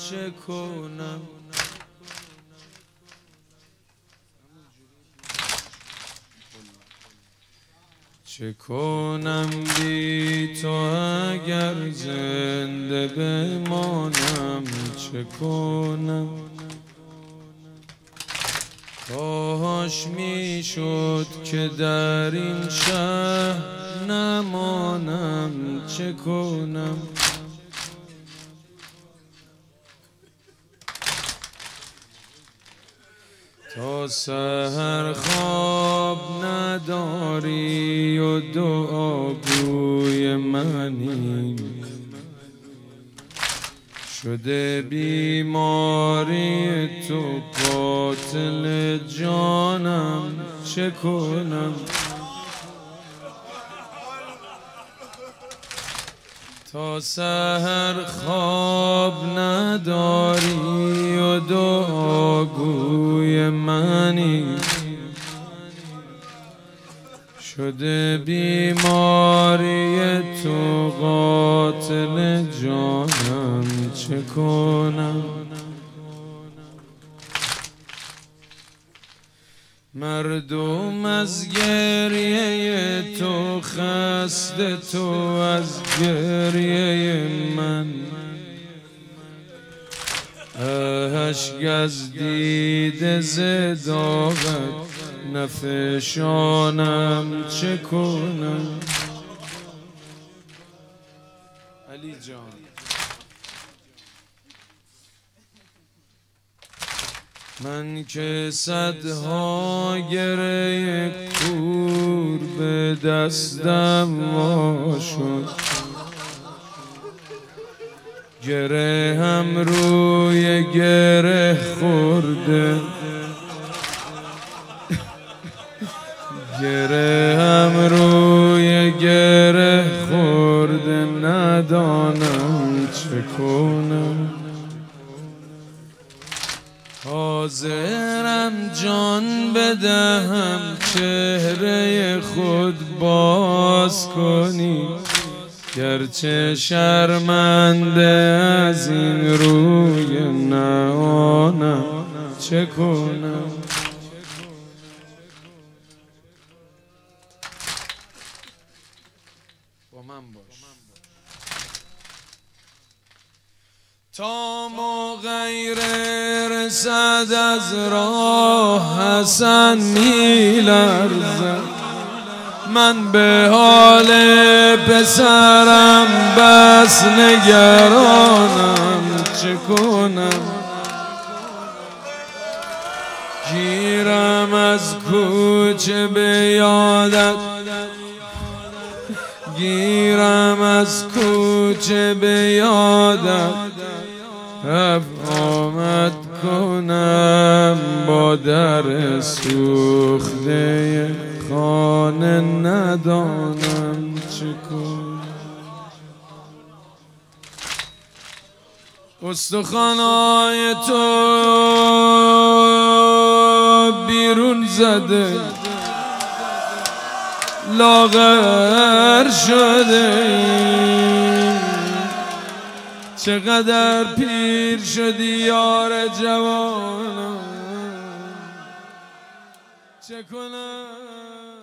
چه کنم. چه کنم بی تو اگر زنده بمانم، چه کنم. کاش میشد که در این شهر نمانم، چه کنم. تا سحر خواب نداری و دعاگوی منی، شده بیماری تو قاتل جانم، چه کنم. تا سحر خواب نداری و دعاگوی منی، شده بیماری تو قاتل جانم، چه کنم. مردم از گریه تو خسته، تو از گریه من. اشک از دیده ز داغت نفشانم، چه کنم. علی جان من که صدها گره کور به دستم وا شد، گره هم روی گره خورده، گره هم روی گره خورده، ندانم چه کنم. حاضرم جان بدهم چهره خود باز کنی، گرچه شرمنده از این روی نهانم، چه کنم. با من باش. تا مغیر رسد از راه حسن میلرزم، من به حال پسرم بس نگرانم، چه کنم. گیرم از کوچه به یادت، گیرم از کوچه به یادت، رفت آمد کنم با در سوخته خانه، ندانم چه کنم. استخوان‌های تو بیرون زده، لاغر شده، چقدر پیر شدی یار جوانم، چه کنم.